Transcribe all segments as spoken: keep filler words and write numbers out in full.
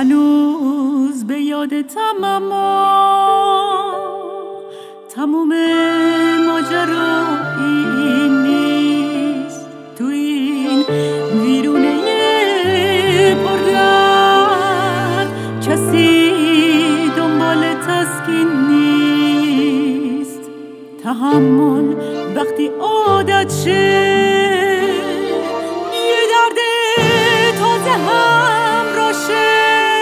هنوز به یادتم اما تموم ماجرا این نیست. تو این ویرونه پردرد کسی دنبال تسکین نیست. تحمل وقتی عادت شه یه درد تازه هم راشه.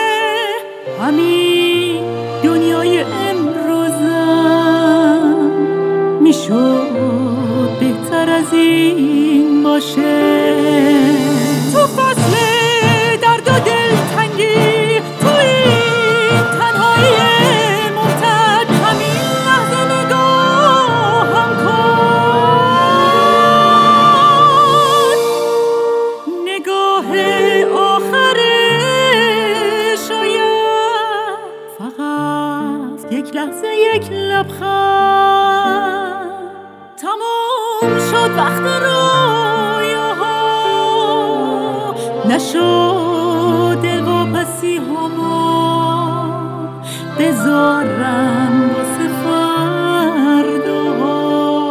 همین دنیای امروزم میشد بهتر از این باشه. تو فصل درد و دلتنگی، تو این تنهایی ممتد، همین لحظه نگاهم کن. نگاه آخره شاید فقط یک لحظه، یک لبخند. تموم شد وقت رویاها، نشد دلواپسی هامون. بذارم واسه فرداها.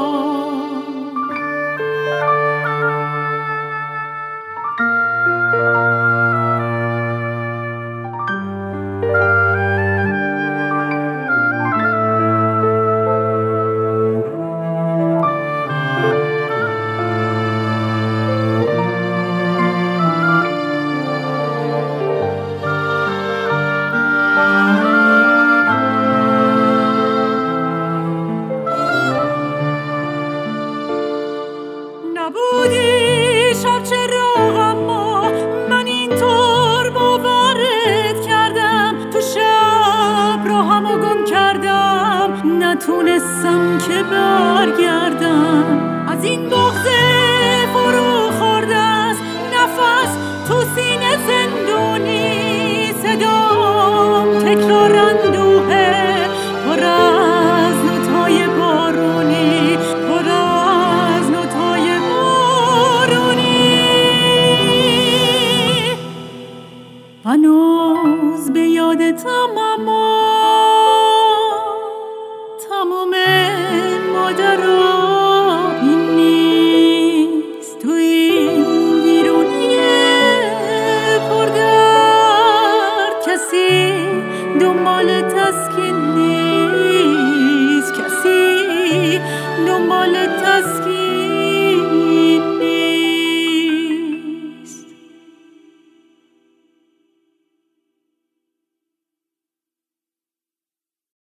نبودی شب چراغ اما من اینطور باورت کردم. تو شب راهمو گم کردم، نتونستم که برگردم. از این بغض فرو خورده است نفس تو سینه زندونی. صدام تکرار اندوهه پر از نوت‌های بارونی، پر از نوت‌های بارونی. هنوز به یادتم اما تموم ماجرا این نیست. تو این ویرونه پردرد کسی دنبال تسکین نیست. کسی دنبال تسکین